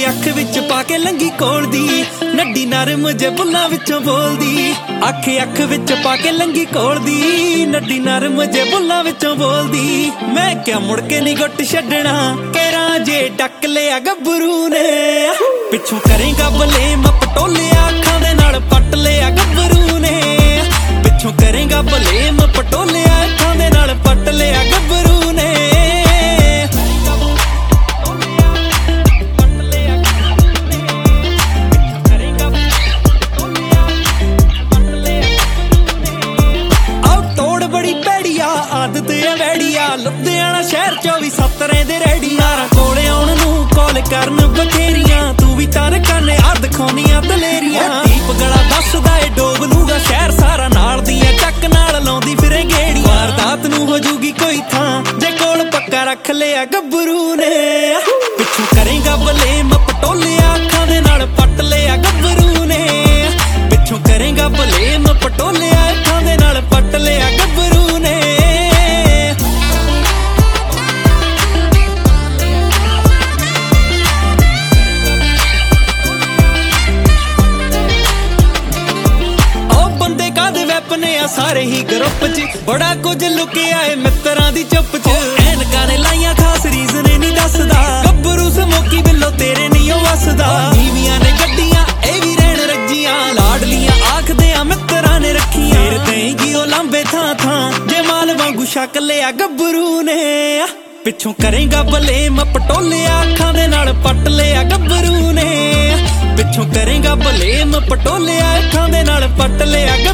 ਅੱਖ ਵਿੱਚ ਪਾ ਕੇ ਲੰਗੀ ਕੋਲ ਦੀ, ਨੱਡੀ ਨਰਮ ਜੇ ਬੁੱਲਾਂ ਵਿੱਚੋਂ ਬੋਲਦੀ। ਅੱਖ ਵਿੱਚ ਪਾ ਕੇ ਲੰਗੀ ਕੋਲ ਦੀ, ਨੱਡੀ ਨਰਮ ਜੇ ਬੁੱਲਾਂ ਵਿੱਚੋਂ ਬੋਲਦੀ। ਮੈਂ ਕਿਹਾ ਮੁੜ ਕੇ ਨੀ ਗੁੱਟ ਛੱਡਣਾ, ਕਹਿਰਾਂ ਜੇ ਡੱਕ ਲਿਆ ਗੱਭਰੂ ਨੇ। ਪਿੱਛੋਂ ਕਰੇਗਾ ਬਲੇਮ ਪਟੋਲਿਆ, ਅੱਖਾਂ ਦੇ ਨਾਲ ਪੱਟ ਲਿਆ ਗੱਭਰੂ ਨੇ। ਪਿੱਛੋਂ ਕਰੇਗਾ ਬਲੇਮ ਪਟੋਲਿਆ, ਅੱਖਾਂ ਦੇ ਨਾਲ ਪੱਟ ਲਿਆ ਗੱਭਰੂ ਨੇ। ਆਦਤ ਆ ਵੈੜੀਆ, ਲੁਧਿਆਣਾ ਸ਼ਹਿਰ 24/7 ਦੇ ਰੈਡੀਆਂ ਕੋਲ ਆਉਣ ਨੂੰ ਕਾਲ ਕਰਨ ਬਥੇਰੀਆਂ। ਤੂੰ ਵੀ ਤਾਂ ਰਕਾਨੇ ਆ ਦਿਖਾਉਣੀਆਂ ਦਲੇਰੀਆਂ। ਦੀਪ ਗਲਾ ਦੱਸਦਾ ਏ ਡੋਬ ਲੂਗਾ ਸ਼ਹਿਰ ਸਾਰਾ, ਨਾਲ ਦੀਆਂ ਚੱਕ ਨਾਲ ਲਾਉਂਦੀ ਫਿਰੇ ਗੇੜੀਆਂ। ਵਾਰਦਾਤ ਨੂੰ ਹੋ ਜੂਗੀ ਕੋਈ ਥਾਂ ਜੇ ਕੋਲ ਪੱਕਾ ਰੱਖ ਲਿਆ ਗੱਭਰੂ ਨੇ। ਪਿੱਛੋਂ ਕਰੇਗਾ ਬਲੇਮ ਪਟੋਲਿਆ, ਅੱਖਾਂ ਦੇ ਨਾਲ ਪੱਟ ਲਿਆ ਗੱਭਰੂ ਨੇ। ਪਿੱਛੋਂ ਕਰੇਗਾ ਬਲੇਮ ਪਟੋਲਿਆ, ਅੱਖਾਂ ਦੇ ਨਾਲ ਪੱਟ ਲਿਆ ਗੱਭਰੂ ਨੇ। ਸਾਰੇ ਹੀ ਗਰੁੱਪ 'ਚ ਬੜਾ ਕੁਝ ਲੁਕਿਆ ਏ ਮਿੱਤਰਾਂ ਦੀ ਚੁੱਪ 'ਚ। ਐਨਕਾਂ ਨੇ ਲਾਈਆਂ ਖਾਸ ਰੀਜ਼ਨ ਨਹੀਂ ਦੱਸਦਾ, ਗੱਭਰੂ ਸਮੋਕੀ ਬਿੱਲੋ ਤੇਰੇ ਨਹੀਂ ਉਹ ਵਸਦਾ। ਨੀਵੀਆਂ ਨੇ ਗੱਡੀਆਂ ਇਹ ਵੀ ਰਹਿਣ ਰੱਜੀਆਂ, ਲਾਡਲੀਆਂ ਆਖਦੇ ਆ ਮਿੱਤਰਾਂ ਨੇ ਰੱਖੀਆਂ। ਫੇਰ ਦੇਂਗੀ ਉਹ ਲਾਂਬੇ ਥਾਂ ਥਾਂ ਜੇ ਮਾਲ ਵਾਂਗੂ ਛਕ ਲਿਆ ਗੱਭਰੂ ਨੇ। ਪਿੱਛੋਂ ਕਰੇਗਾ ਬਲੇਮ ਪਟੋਲਿਆ, ਅੱਖਾਂ ਦੇ ਨਾਲ ਪੱਟ ਲਿਆ ਗੱਭਰੂ ਨੇ। ਪਿੱਛੋਂ ਕਰੇਗਾ ਬਲੇਮ ਪਟੋਲਿਆ, ਅੱਖਾਂ ਦੇ ਨਾਲ ਪੱਟ ਲਿਆ।